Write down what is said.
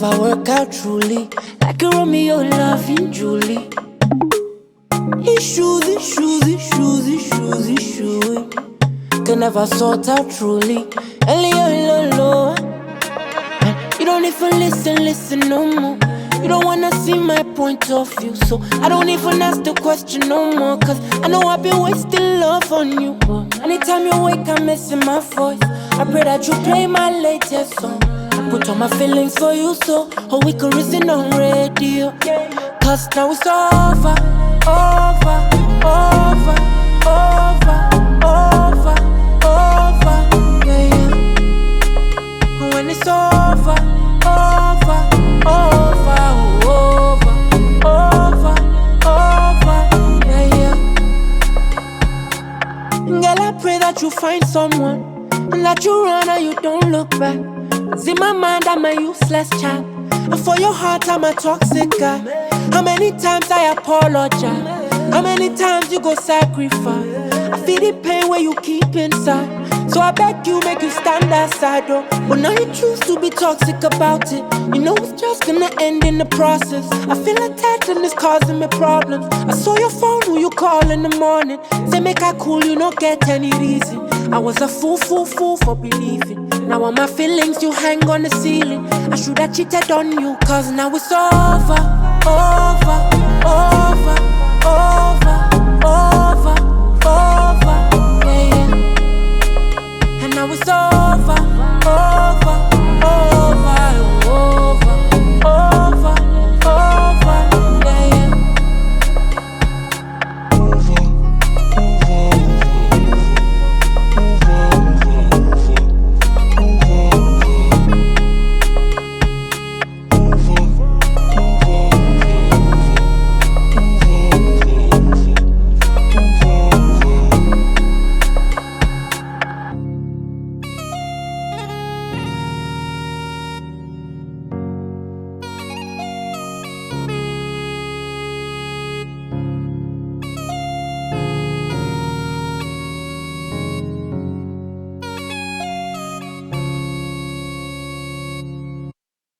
never work out truly, like a Romeo loving Julie. Issues. Can never sort out truly. Low. You don't even listen no more. You don't wanna see my point of view, so I don't even ask the question no more. Cause I know I've been wasting love on you. Anytime you wake, I'm missing my voice. I pray that you play my latest song. I put all my feelings for you, so we could listen on radio. Cause now it's over. Yeah. When it's over, yeah. Girl, I pray that you find someone and that you run and you don't look back. 'Cause in my mind, I'm a useless child, and for your heart, I'm a toxic guy. How many times I apologize? How many times you go sacrifice? I feel the pain where you keep inside, so I beg you, make you stand aside, oh. But now you choose to be toxic about it. You know it's just gonna end in the process. I feel attacked and it's causing me problems. I saw your phone, who you call in the morning. Say make I cool, you don't get any reason. I was a fool for believing. Now all my feelings, you hang on the ceiling. I should have cheated on you, cause now it's over.